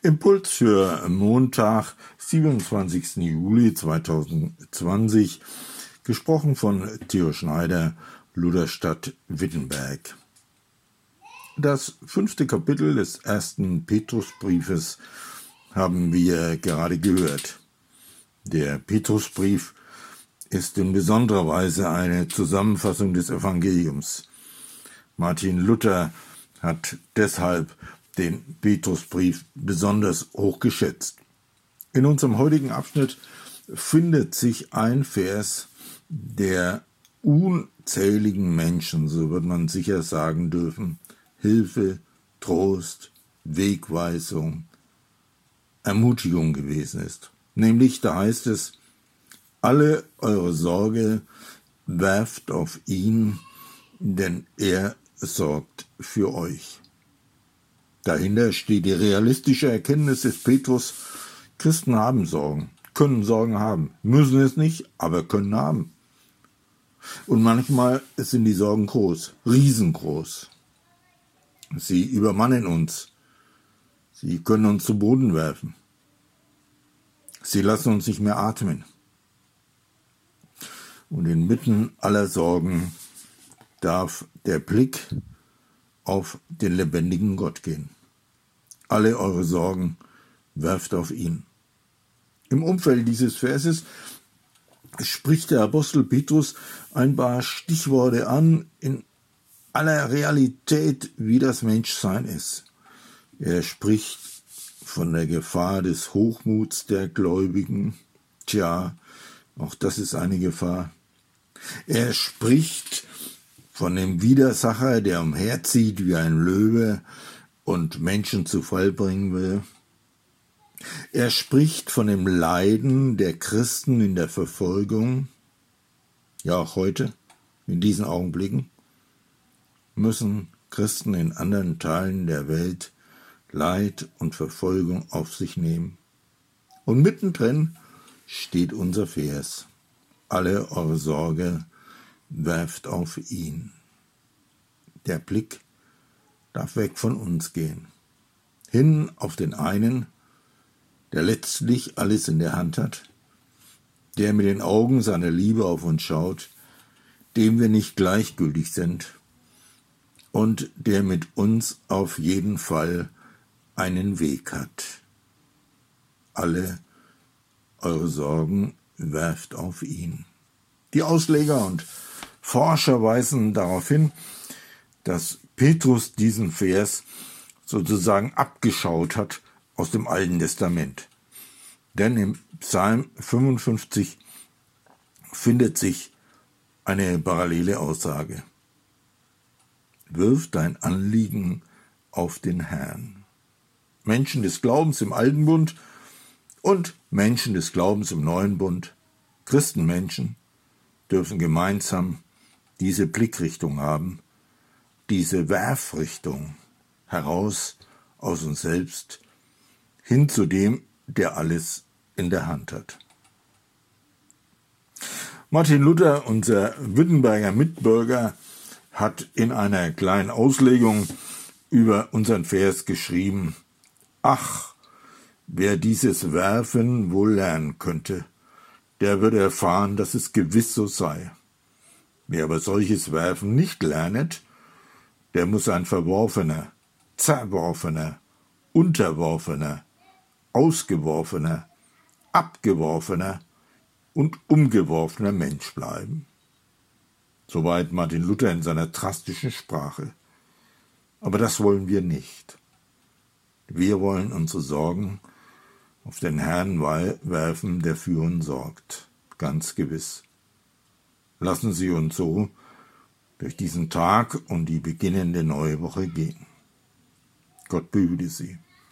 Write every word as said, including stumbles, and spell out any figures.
Impuls für Montag, siebenundzwanzigsten Juli zweitausendzwanzig, gesprochen von Theo Schneider, Lutherstadt Wittenberg. Das fünfte Kapitel des ersten Petrusbriefes haben wir gerade gehört. Der Petrusbrief ist in besonderer Weise eine Zusammenfassung des Evangeliums. Martin Luther hat deshalb den Petrusbrief besonders hoch geschätzt. In unserem heutigen Abschnitt findet sich ein Vers, der unzähligen Menschen, so wird man sicher sagen dürfen, Hilfe, Trost, Wegweisung, Ermutigung gewesen ist. Nämlich, da heißt es, alle eure Sorge werft auf ihn, denn er sorgt für euch. Dahinter steht die realistische Erkenntnis des Petrus, Christen haben Sorgen, können Sorgen haben, müssen es nicht, aber können haben. Und manchmal sind die Sorgen groß, riesengroß. Sie übermannen uns, sie können uns zu Boden werfen. Sie lassen uns nicht mehr atmen. Und inmitten aller Sorgen darf der Blick auf den lebendigen Gott gehen. Alle eure Sorgen werft auf ihn. Im Umfeld dieses Verses spricht der Apostel Petrus ein paar Stichworte an, in aller Realität, wie das Menschsein ist. Er spricht von der Gefahr des Hochmuts der Gläubigen. Tja, auch das ist eine Gefahr. Er spricht von dem Widersacher, der umherzieht wie ein Löwe und Menschen zu Fall bringen will. Er spricht von dem Leiden der Christen in der Verfolgung. Ja, auch heute, in diesen Augenblicken, müssen Christen in anderen Teilen der Welt Leid und Verfolgung auf sich nehmen. Und mittendrin steht unser Vers. Alle eure Sorge werft auf ihn. Der Blick darf weg von uns gehen. Hin auf den einen, der letztlich alles in der Hand hat, der mit den Augen seiner Liebe auf uns schaut, dem wir nicht gleichgültig sind und der mit uns auf jeden Fall einen Weg hat. Alle eure Sorgen werft auf ihn. Die Ausleger und Forscher weisen darauf hin, dass Petrus diesen Vers sozusagen abgeschaut hat aus dem Alten Testament. Denn im Psalm fünfundfünfzig findet sich eine parallele Aussage. Wirf dein Anliegen auf den Herrn. Menschen des Glaubens im Alten Bund und Menschen des Glaubens im Neuen Bund, Christenmenschen, dürfen gemeinsam diese Blickrichtung haben, diese Werfrichtung heraus aus uns selbst, hin zu dem, der alles in der Hand hat. Martin Luther, unser Wittenberger Mitbürger, hat in einer kleinen Auslegung über unseren Vers geschrieben: Ach, wer dieses Werfen wohl lernen könnte, der würde erfahren, dass es gewiss so sei. Wer aber solches Werfen nicht lernet, der muss ein verworfener, zerworfener, unterworfener, ausgeworfener, abgeworfener und umgeworfener Mensch bleiben. Soweit Martin Luther in seiner drastischen Sprache. Aber das wollen wir nicht. Wir wollen unsere Sorgen auf den Herrn werfen, der für uns sorgt, ganz gewiss. Lassen Sie uns so durch diesen Tag und die beginnende neue Woche gehen. Gott behüte Sie.